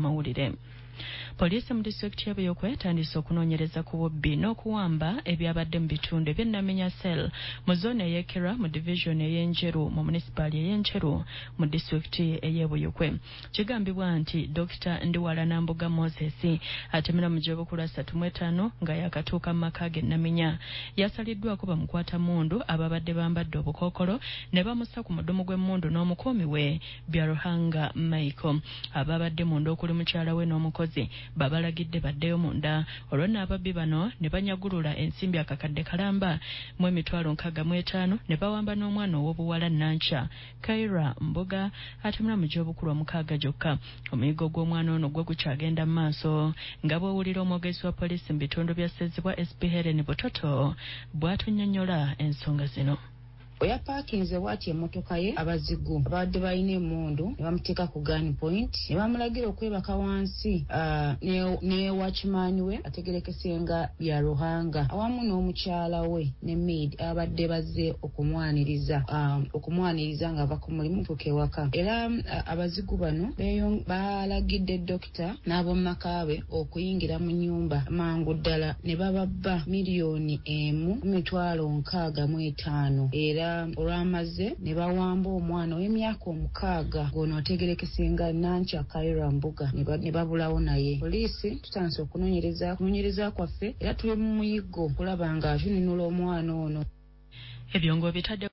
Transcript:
mawulire. Poliisi mu disitulikiti y'e Buyookwe etandise okunoonyereza ku bubbi n'okuwamba ebyabadde mu bitundu eby'Namenya Cell mu zooni ey'Ekirwa mu divisioni ey'Enjeru mu munisipaali ey'Enjeru mu disitulikiti ey'e Buyookwe. Kigambibwa nti Dr. Ndiwala Nambuga Moses atemera mu gy'obukulu 35 nga yakatuuka mu maka ge Namenya yasaliddwako bamukwata mundu ababadde bambadde obukookolo ne bamussa ku mudumu gw'emmundu n'omukuumi we Byaruhanga Michael. Ababadde munda okuli mukyala we n'omukozi babalagidde baddeyo munda. Olwo n'ababbi bano ne banyagulula ensimbi akakadde kalamba mu emitwalo 65 ne bawamba n'omwana ow'obuwala Nancha Kaira Mbuga atemera mu gy'obukulu 6 gyokka. Omuyigo gw'omwana ono gwe gukyagenda mu maaso nga bw'owulira omwogezi wa poliisi mu bitundu bya Ssezibwa SP Helen Butoto bw'atunnyonnyola ensonga zino. Oya parkinze bwati emmotoka ye abazigu abadde balina emmundu ne bamuteeka ku gun point ne bamulagira okwebaka wansi ne watchman we ategerekesenga bya Ruhanga awamu n'omukyala we ne maid abadde bazze okumwaniriza nga ava ku mulimu tukewaka. Era abazigu bano balagidde dokita n'ab'omu maka be okuyingira mu nnyumba mangu ddala ne bababba $1,65,000 era olwamaze ne bawamba omwana w'emyaka 6 gono ategerekesenga Nancha Kaira Mbuga ne babulawo naye. Poliisi tutandise okunoonyereza kwaffe era tuli mu muyiggo kulaba nga tuninula omwana ono. Ebyo ng'obitadde